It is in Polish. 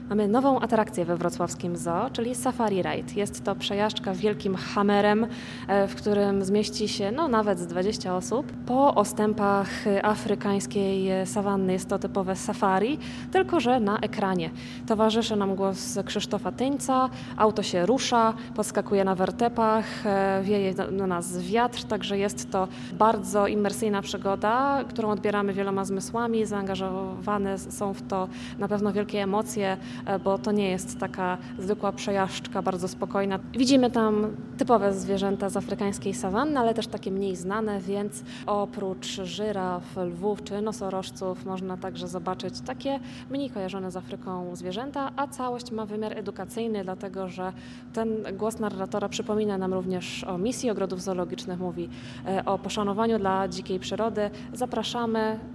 Mamy nową atrakcję we wrocławskim zoo, czyli Safari Ride. Jest to przejażdżka wielkim hamerem, w którym zmieści się nawet z 20 osób. Po ostępach afrykańskiej sawanny jest to typowe safari, tylko że na ekranie. Towarzyszy nam głos Krzysztofa Tyńca, auto się rusza, podskakuje na wertepach, wieje do nas wiatr, także jest to bardzo imersyjna przygoda, którą odbieramy wieloma zmysłami. Zaangażowane są w to na pewno wielkie emocje, bo to nie jest taka zwykła przejażdżka, bardzo spokojna. Widzimy tam typowe zwierzęta z afrykańskiej sawanny, ale też takie mniej znane, więc oprócz żyraf, lwów czy nosorożców można także zobaczyć takie mniej kojarzone z Afryką zwierzęta, a całość ma wymiar edukacyjny, dlatego że ten głos narratora przypomina nam również o misji ogrodów zoologicznych, mówi o poszanowaniu dla dzikiej przyrody. Zapraszamy.